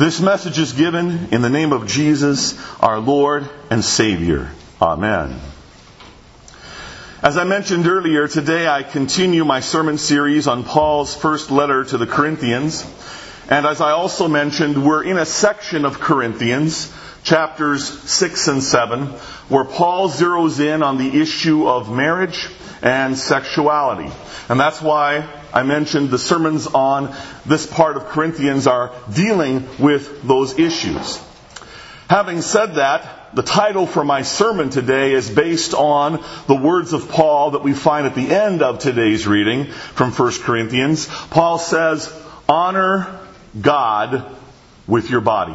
This message is given in the name of Jesus, our Lord and Savior. Amen. As I mentioned earlier, today I continue my sermon series on Paul's first letter to the Corinthians. And as I also mentioned, we're in a section of Corinthians, chapters 6 and 7, where Paul zeroes in on the issue of marriage and sexuality. And that's why I mentioned the sermons on this part of Corinthians are dealing with those issues. Having said that, the title for my sermon today is based on the words of Paul that we find at the end of today's reading from 1 Corinthians. Paul says, "Honor God with your body."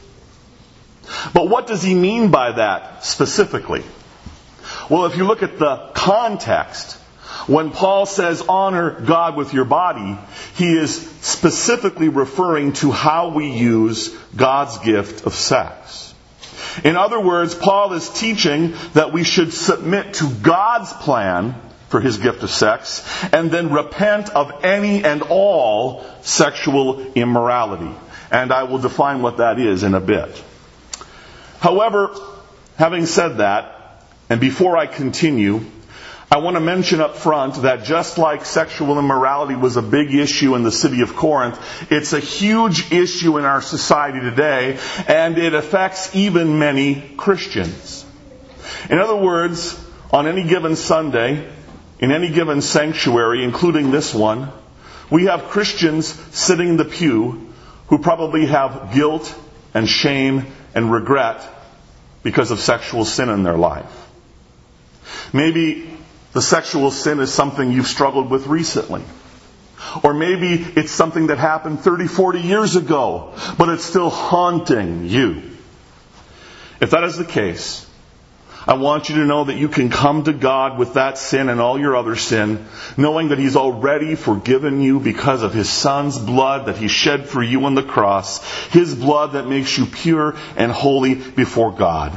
But what does he mean by that specifically? Well, if you look at the context, when Paul says, "Honor God with your body," he is specifically referring to how we use God's gift of sex. In other words, Paul is teaching that we should submit to God's plan for His gift of sex and then repent of any and all sexual immorality. And I will define what that is in a bit. However, having said that, and before I continue, I want to mention up front that just like sexual immorality was a big issue in the city of Corinth, it's a huge issue in our society today, and it affects even many Christians. In other words, on any given Sunday, in any given sanctuary, including this one, we have Christians sitting in the pew who probably have guilt and shame and regret because of sexual sin in their life. Maybe the sexual sin is something you've struggled with recently. Or maybe it's something that happened 30, 40 years ago, but it's still haunting you. If that is the case, I want you to know that you can come to God with that sin and all your other sin, knowing that He's already forgiven you because of His Son's blood that He shed for you on the cross, His blood that makes you pure and holy before God.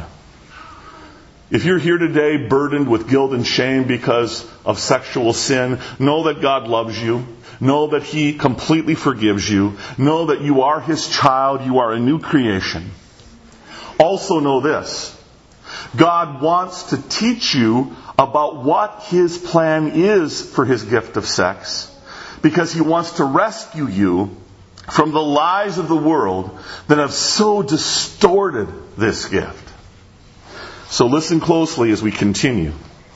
If you're here today burdened with guilt and shame because of sexual sin, know that God loves you. Know that He completely forgives you. Know that you are His child. You are a new creation. Also know this. God wants to teach you about what His plan is for His gift of sex, because He wants to rescue you from the lies of the world that have so distorted this gift. So listen closely as we continue.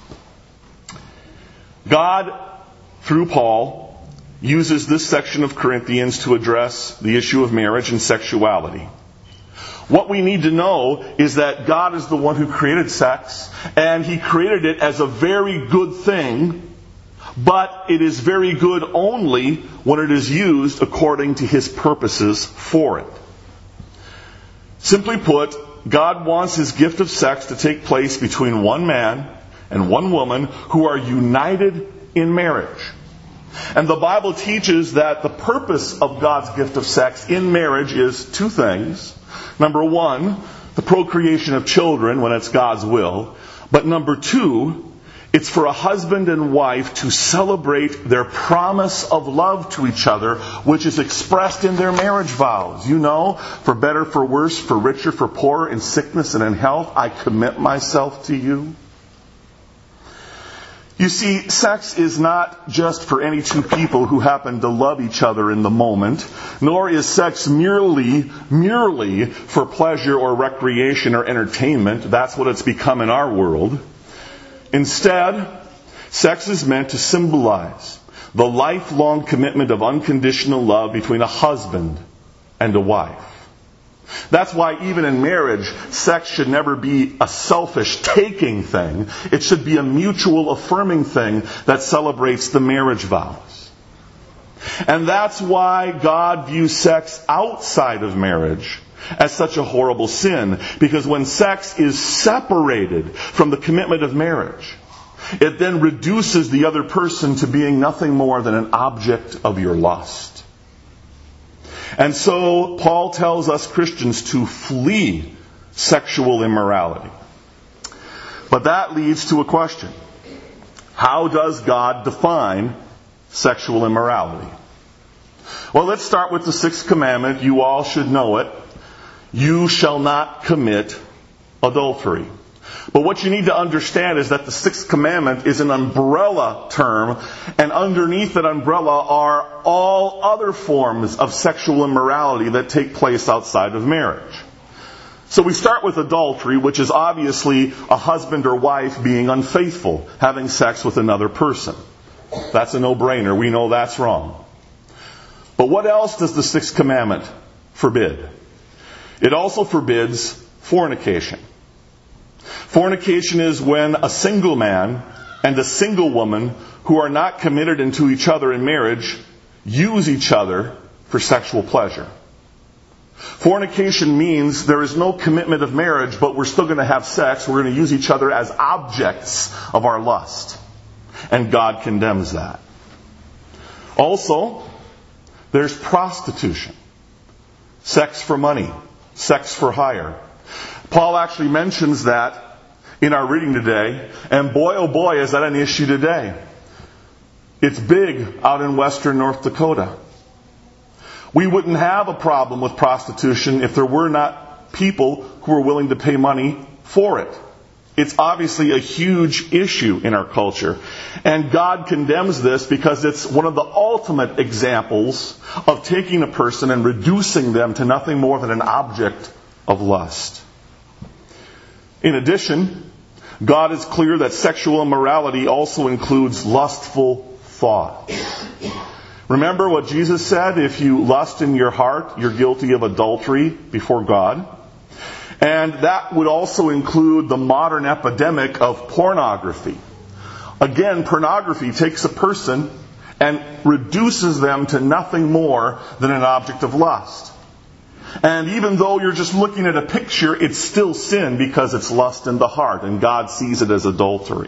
God, through Paul, uses this section of Corinthians to address the issue of marriage and sexuality. What we need to know is that God is the one who created sex, and He created it as a very good thing, but it is very good only when it is used according to His purposes for it. Simply put, God wants His gift of sex to take place between one man and one woman who are united in marriage. And the Bible teaches that the purpose of God's gift of sex in marriage is two things. Number one, the procreation of children when it's God's will. But number two, it's for a husband and wife to celebrate their promise of love to each other, which is expressed in their marriage vows. You know, for better, for worse, for richer, for poorer, in sickness and in health, I commit myself to you. You see, sex is not just for any two people who happen to love each other in the moment, nor is sex merely for pleasure or recreation or entertainment. That's what it's become in our world. Instead, sex is meant to symbolize the lifelong commitment of unconditional love between a husband and a wife. That's why even in marriage, sex should never be a selfish taking thing. It should be a mutual affirming thing that celebrates the marriage vows. And that's why God views sex outside of marriage as such a horrible sin. Because when sex is separated from the commitment of marriage, it then reduces the other person to being nothing more than an object of your lust. And so Paul tells us Christians to flee sexual immorality. But that leads to a question. How does God define sexual immorality? Well, let's start with the sixth commandment. You all should know it. You shall not commit adultery. But what you need to understand is that the sixth commandment is an umbrella term, and underneath that umbrella are all other forms of sexual immorality that take place outside of marriage. So we start with adultery, which is obviously a husband or wife being unfaithful, having sex with another person. That's a no-brainer. We know that's wrong. But what else does the sixth commandment forbid? It also forbids fornication. Fornication is when a single man and a single woman who are not committed into each other in marriage use each other for sexual pleasure. Fornication means there is no commitment of marriage, but we're still going to have sex. We're going to use each other as objects of our lust. And God condemns that. Also, there's prostitution. Sex for money. Sex for hire. Paul actually mentions that in our reading today. And boy, oh boy, is that an issue today. It's big out in western North Dakota. We wouldn't have a problem with prostitution if there were not people who were willing to pay money for it. It's obviously a huge issue in our culture. And God condemns this because it's one of the ultimate examples of taking a person and reducing them to nothing more than an object of lust. In addition, God is clear that sexual immorality also includes lustful thought. Remember what Jesus said? If you lust in your heart, you're guilty of adultery before God. And that would also include the modern epidemic of pornography. Again, pornography takes a person and reduces them to nothing more than an object of lust. And even though you're just looking at a picture, it's still sin because it's lust in the heart, and God sees it as adultery.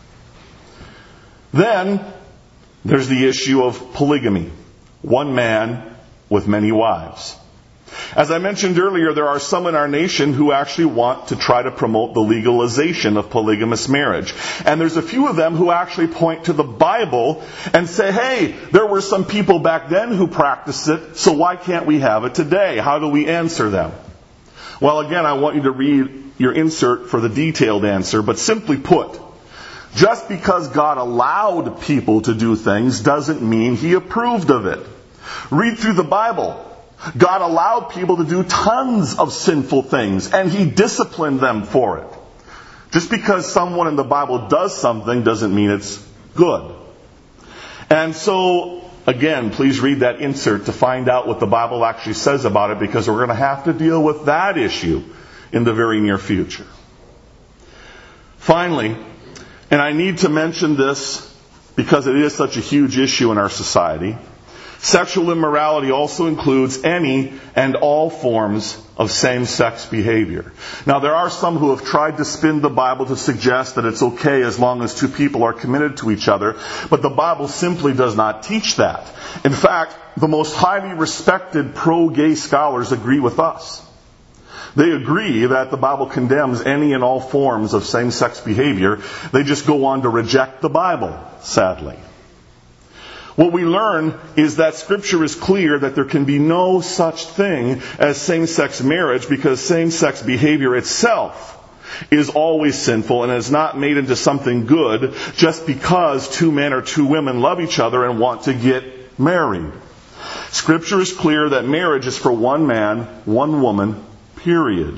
Then, there's the issue of polygamy. One man with many wives. As I mentioned earlier, there are some in our nation who actually want to try to promote the legalization of polygamous marriage. And there's a few of them who actually point to the Bible and say, hey, there were some people back then who practiced it, so why can't we have it today? How do we answer them? Well, again, I want you to read your insert for the detailed answer, but simply put, just because God allowed people to do things doesn't mean He approved of it. Read through the Bible. God allowed people to do tons of sinful things, and He disciplined them for it. Just because someone in the Bible does something doesn't mean it's good. And so, again, please read that insert to find out what the Bible actually says about it, because we're going to have to deal with that issue in the very near future. Finally, and I need to mention this because it is such a huge issue in our society, sexual immorality also includes any and all forms of same-sex behavior. Now, there are some who have tried to spin the Bible to suggest that it's okay as long as two people are committed to each other, but the Bible simply does not teach that. In fact, the most highly respected pro-gay scholars agree with us. They agree that the Bible condemns any and all forms of same-sex behavior. They just go on to reject the Bible, sadly. What we learn is that Scripture is clear that there can be no such thing as same-sex marriage, because same-sex behavior itself is always sinful and is not made into something good just because two men or two women love each other and want to get married. Scripture is clear that marriage is for one man, one woman, period.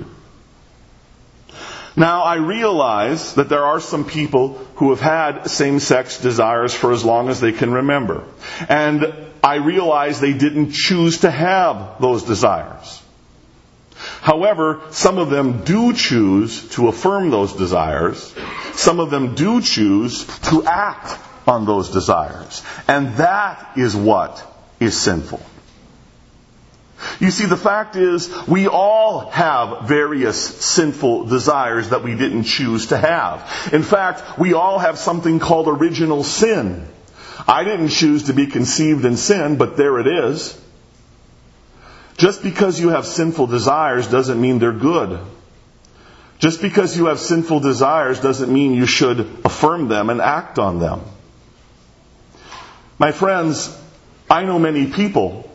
Now, I realize that there are some people who have had same-sex desires for as long as they can remember. And I realize they didn't choose to have those desires. However, some of them do choose to affirm those desires. Some of them do choose to act on those desires. And that is what is sinful. You see, the fact is, we all have various sinful desires that we didn't choose to have. In fact, we all have something called original sin. I didn't choose to be conceived in sin, but there it is. Just because you have sinful desires doesn't mean they're good. Just because you have sinful desires doesn't mean you should affirm them and act on them. My friends, I know many people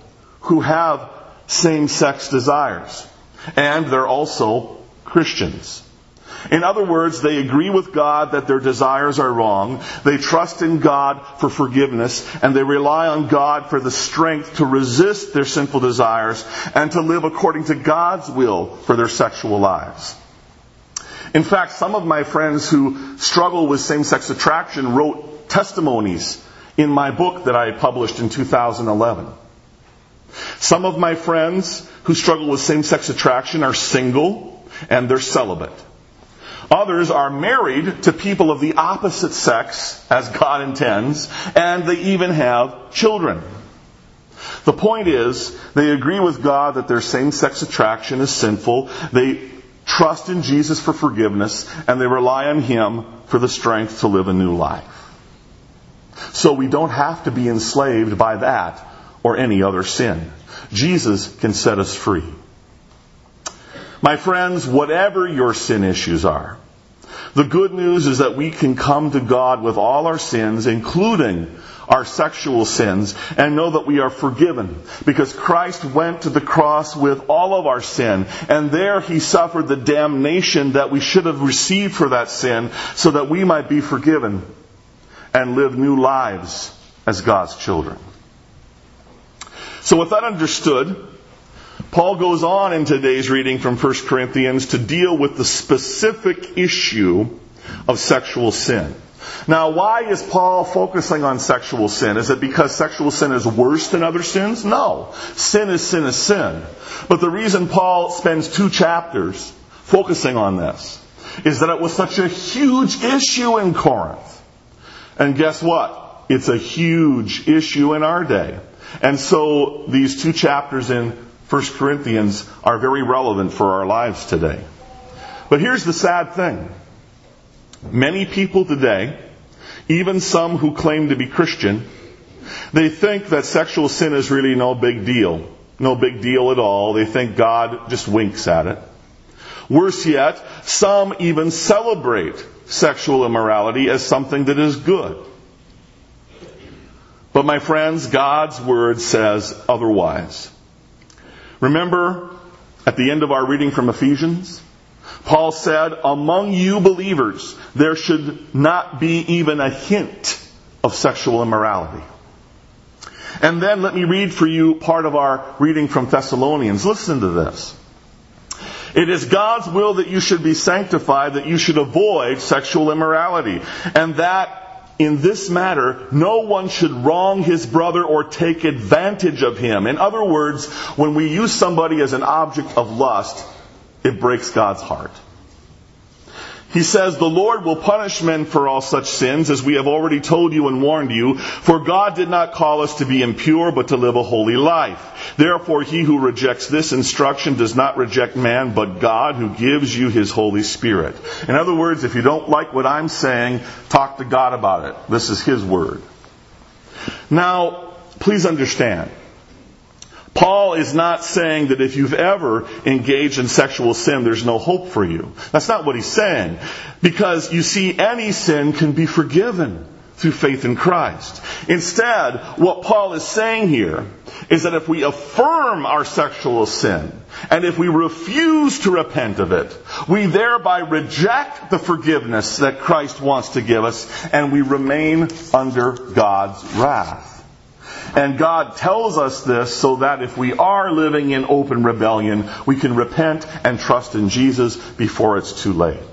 who have same-sex desires. And they're also Christians. In other words, they agree with God that their desires are wrong. They trust in God for forgiveness, and they rely on God for the strength to resist their sinful desires and to live according to God's will for their sexual lives. In fact, some of my friends who struggle with same-sex attraction wrote testimonies in my book that I published in 2011. Some of my friends who struggle with same-sex attraction are single and they're celibate. Others are married to people of the opposite sex, as God intends, and they even have children. The point is, they agree with God that their same-sex attraction is sinful. They trust in Jesus for forgiveness, and they rely on Him for the strength to live a new life. So we don't have to be enslaved by that or any other sin. Jesus can set us free. My friends, whatever your sin issues are, the good news is that we can come to God with all our sins, including our sexual sins, and know that we are forgiven because Christ went to the cross with all of our sin, and there He suffered the damnation that we should have received for that sin so that we might be forgiven and live new lives as God's children. So with that understood, Paul goes on in today's reading from 1 Corinthians to deal with the specific issue of sexual sin. Now, why is Paul focusing on sexual sin? Is it because sexual sin is worse than other sins? No. Sin is sin is sin. But the reason Paul spends 2 chapters focusing on this is that it was such a huge issue in Corinth. And guess what? It's a huge issue in our day. And so these 2 chapters in 1 Corinthians are very relevant for our lives today. But here's the sad thing. Many people today, even some who claim to be Christian, they think that sexual sin is really no big deal. No big deal at all. They think God just winks at it. Worse yet, some even celebrate sexual immorality as something that is good. But my friends, God's Word says otherwise. Remember, at the end of our reading from Ephesians, Paul said, among you believers, there should not be even a hint of sexual immorality. And then let me read for you part of our reading from Thessalonians. Listen to this. It is God's will that you should be sanctified, that you should avoid sexual immorality, and that in this matter, no one should wrong his brother or take advantage of him. In other words, when we use somebody as an object of lust, it breaks God's heart. He says, the Lord will punish men for all such sins, as we have already told you and warned you. For God did not call us to be impure, but to live a holy life. Therefore, he who rejects this instruction does not reject man, but God, who gives you His Holy Spirit. In other words, if you don't like what I'm saying, talk to God about it. This is His Word. Now, please understand. Paul is not saying that if you've ever engaged in sexual sin, there's no hope for you. That's not what he's saying. Because, you see, any sin can be forgiven through faith in Christ. Instead, what Paul is saying here is that if we affirm our sexual sin, and if we refuse to repent of it, we thereby reject the forgiveness that Christ wants to give us, and we remain under God's wrath. And God tells us this so that if we are living in open rebellion, we can repent and trust in Jesus before it's too late.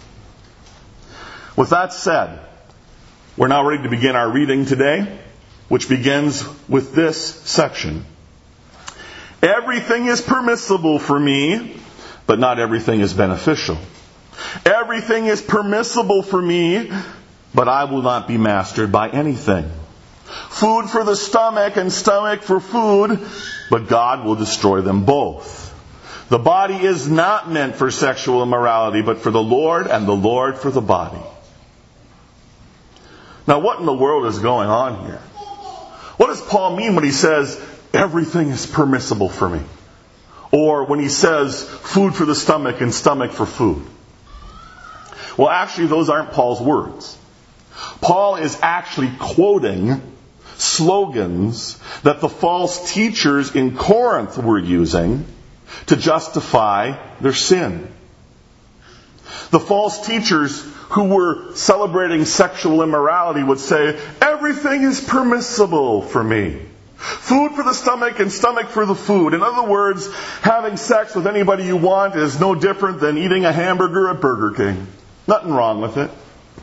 With that said, we're now ready to begin our reading today, which begins with this section. Everything is permissible for me, but not everything is beneficial. Everything is permissible for me, but I will not be mastered by anything. Food for the stomach and stomach for food, but God will destroy them both. The body is not meant for sexual immorality, but for the Lord, and the Lord for the body. Now, what in the world is going on here? What does Paul mean when he says, everything is permissible for me? Or when he says, food for the stomach and stomach for food? Well, actually, those aren't Paul's words. Paul is actually quoting slogans that the false teachers in Corinth were using to justify their sin. The false teachers who were celebrating sexual immorality would say, everything is permissible for me. Food for the stomach and stomach for the food. In other words, having sex with anybody you want is no different than eating a hamburger at Burger King. Nothing wrong with it.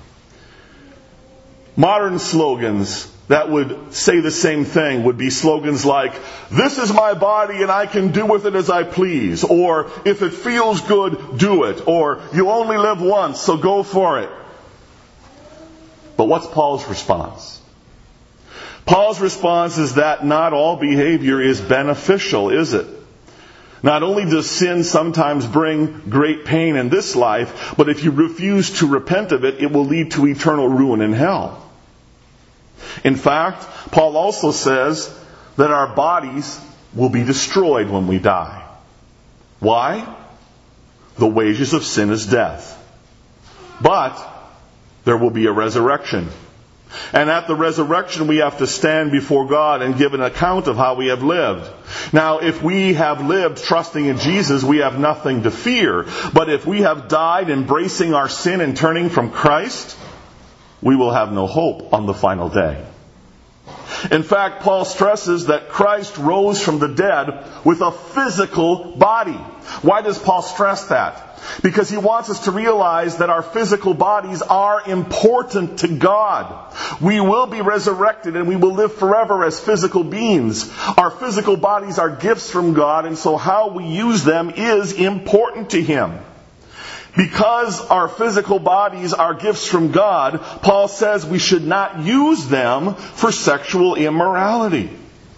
Modern slogans that would say the same thing would be slogans like, this is my body and I can do with it as I please. Or, if it feels good, do it. Or, you only live once, so go for it. But what's Paul's response? Paul's response is that not all behavior is beneficial, is it? Not only does sin sometimes bring great pain in this life, but if you refuse to repent of it, it will lead to eternal ruin in hell. In fact, Paul also says that our bodies will be destroyed when we die. Why? The wages of sin is death. But there will be a resurrection. And at the resurrection, we have to stand before God and give an account of how we have lived. Now, if we have lived trusting in Jesus, we have nothing to fear. But if we have died embracing our sin and turning from Christ, we will have no hope on the final day. In fact, Paul stresses that Christ rose from the dead with a physical body. Why does Paul stress that? Because he wants us to realize that our physical bodies are important to God. We will be resurrected and we will live forever as physical beings. Our physical bodies are gifts from God, and so how we use them is important to Him. Because our physical bodies are gifts from God, Paul says we should not use them for sexual immorality.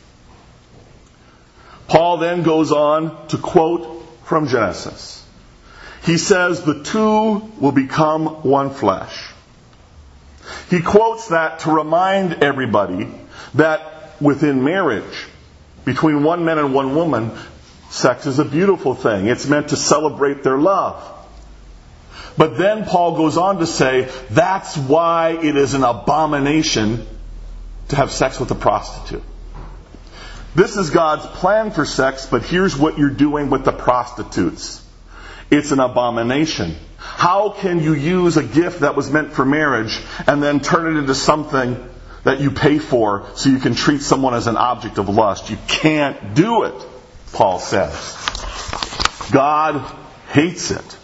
Paul then goes on to quote from Genesis. He says the two will become one flesh. He quotes that to remind everybody that within marriage, between one man and one woman, sex is a beautiful thing. It's meant to celebrate their love. But then Paul goes on to say, that's why it is an abomination to have sex with a prostitute. This is God's plan for sex, but here's what you're doing with the prostitutes. It's an abomination. How can you use a gift that was meant for marriage and then turn it into something that you pay for so you can treat someone as an object of lust? You can't do it, Paul says. God hates it.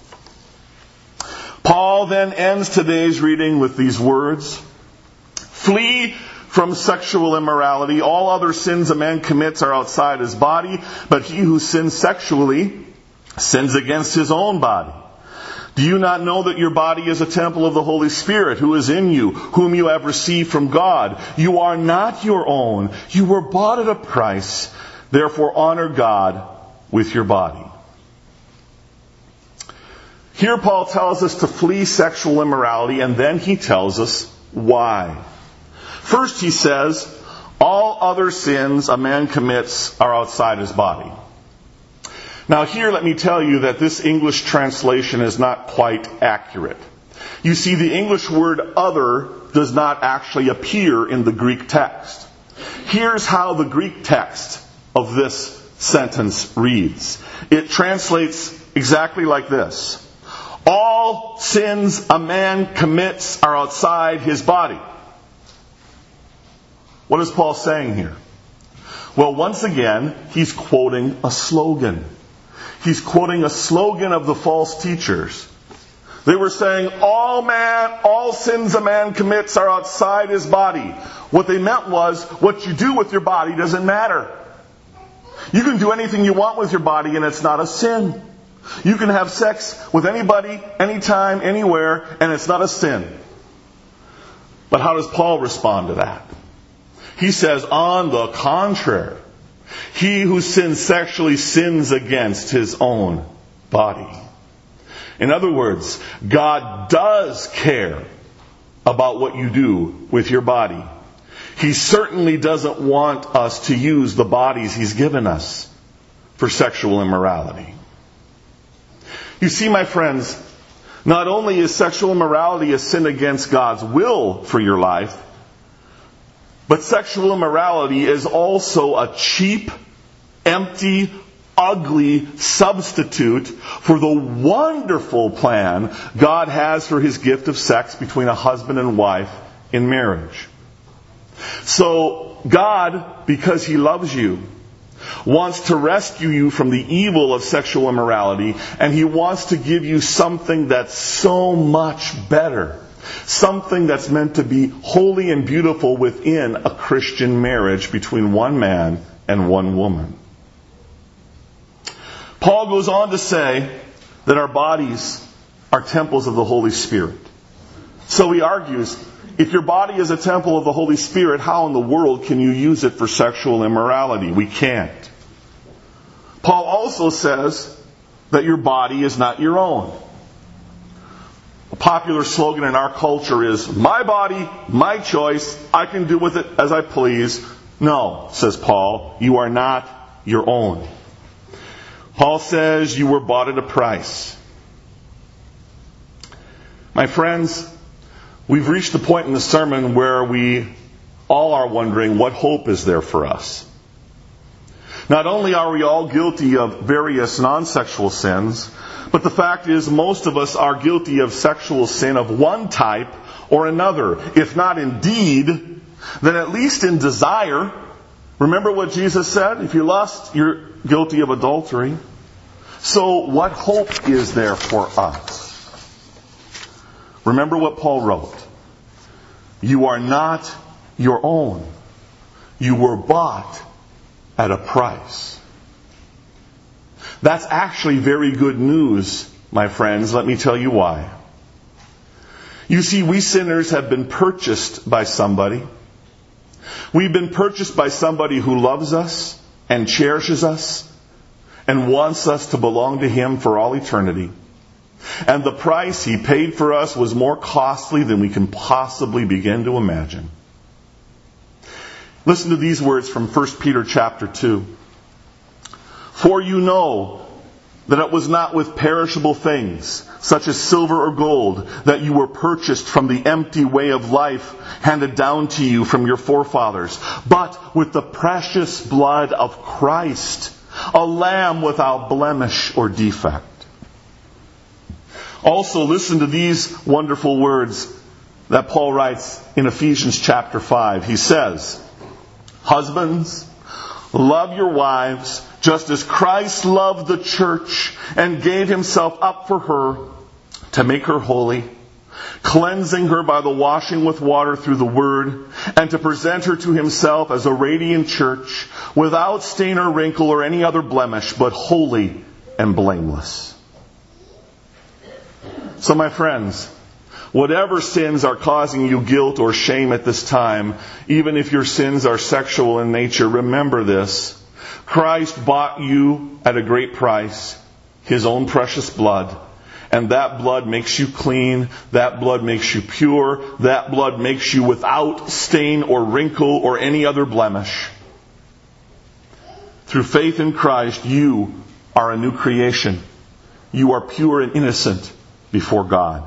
Paul then ends today's reading with these words. Flee from sexual immorality. All other sins a man commits are outside his body, but he who sins sexually sins against his own body. Do you not know that your body is a temple of the Holy Spirit who is in you, whom you have received from God? You are not your own. You were bought at a price. Therefore honor God with your body. Here Paul tells us to flee sexual immorality, and then he tells us why. First he says, all other sins a man commits are outside his body. Now here let me tell you that this English translation is not quite accurate. You see, the English word other does not actually appear in the Greek text. Here's how the Greek text of this sentence reads. It translates exactly like this. All sins a man commits are outside his body. What is Paul saying here? Well, once again, he's quoting a slogan. He's quoting a slogan of the false teachers. They were saying, all sins a man commits are outside his body. What they meant was, what you do with your body doesn't matter. You can do anything you want with your body and it's not a sin. You can have sex with anybody, anytime, anywhere, and it's not a sin. But how does Paul respond to that? He says, on the contrary, he who sins sexually sins against his own body. In other words, God does care about what you do with your body. He certainly doesn't want us to use the bodies He's given us for sexual immorality. You see, my friends, not only is sexual immorality a sin against God's will for your life, But sexual immorality is also a cheap, empty, ugly substitute for the wonderful plan God has for His gift of sex between a husband and wife in marriage. So God, because He loves you, wants to rescue you from the evil of sexual immorality, and He wants to give you something that's so much better. Something that's meant to be holy and beautiful within a Christian marriage between one man and one woman. Paul goes on to say that our bodies are temples of the Holy Spirit. So he argues, if your body is a temple of the Holy Spirit, how in the world can you use it for sexual immorality? We can't. Paul also says that your body is not your own. A popular slogan in our culture is, my body, my choice, I can do with it as I please. No, says Paul, you are not your own. Paul says you were bought at a price. My friends, we've reached the point in the sermon where we all are wondering what hope is there for us. Not only are we all guilty of various non-sexual sins, but the fact is most of us are guilty of sexual sin of one type or another. If not in deed, then at least in desire. Remember what Jesus said? If you lust, you're guilty of adultery. So what hope is there for us? Remember what Paul wrote. You are not your own. You were bought at a price. That's actually very good news, my friends. Let me tell you why. You see, we sinners have been purchased by somebody. We've been purchased by somebody who loves us and cherishes us and wants us to belong to Him for all eternity. And the price He paid for us was more costly than we can possibly begin to imagine. Listen to these words from 1 Peter chapter 2. For you know that it was not with perishable things, such as silver or gold, that you were purchased from the empty way of life handed down to you from your forefathers, but with the precious blood of Christ, a lamb without blemish or defect. Also, listen to these wonderful words that Paul writes in Ephesians chapter 5. He says, husbands, love your wives, just as Christ loved the church and gave Himself up for her to make her holy, cleansing her by the washing with water through the Word, and to present her to Himself as a radiant church, without stain or wrinkle or any other blemish, but holy and blameless. So my friends, whatever sins are causing you guilt or shame at this time, even if your sins are sexual in nature, remember this. Christ bought you at a great price, His own precious blood. And that blood makes you clean. That blood makes you pure. That blood makes you without stain or wrinkle or any other blemish. Through faith in Christ, you are a new creation. You are pure and innocent before God.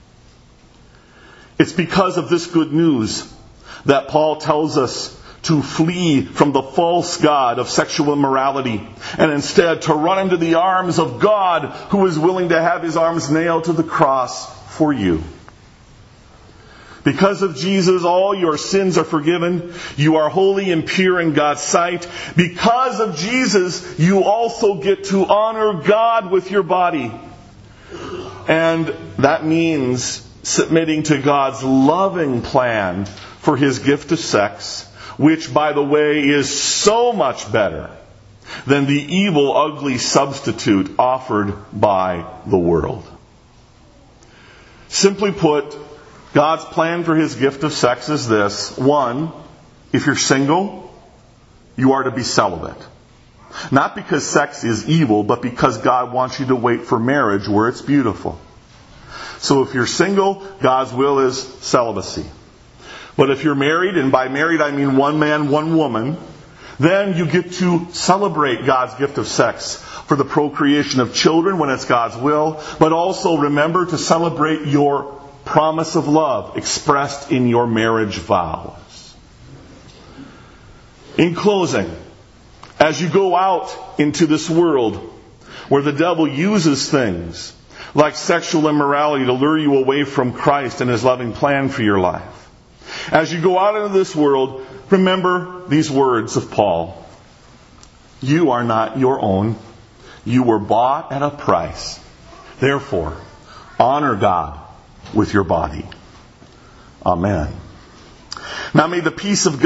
It's because of this good news that Paul tells us to flee from the false god of sexual immorality and instead to run into the arms of God, who is willing to have His arms nailed to the cross for you. Because of Jesus, all your sins are forgiven. You are holy and pure in God's sight. Because of Jesus, you also get to honor God with your body. And that means submitting to God's loving plan for His gift of sex, which, by the way, is so much better than the evil, ugly substitute offered by the world. Simply put, God's plan for His gift of sex is this. 1, if you're single, you are to be celibate. Not because sex is evil, but because God wants you to wait for marriage where it's beautiful. So if you're single, God's will is celibacy. But if you're married, and by married I mean one man, one woman, then you get to celebrate God's gift of sex for the procreation of children when it's God's will, but also remember to celebrate your promise of love expressed in your marriage vows. In closing, as you go out into this world where the devil uses things like sexual immorality to lure you away from Christ and His loving plan for your life, as you go out into this world, remember these words of Paul. You are not your own. You were bought at a price. Therefore, honor God with your body. Amen. Now may the peace of God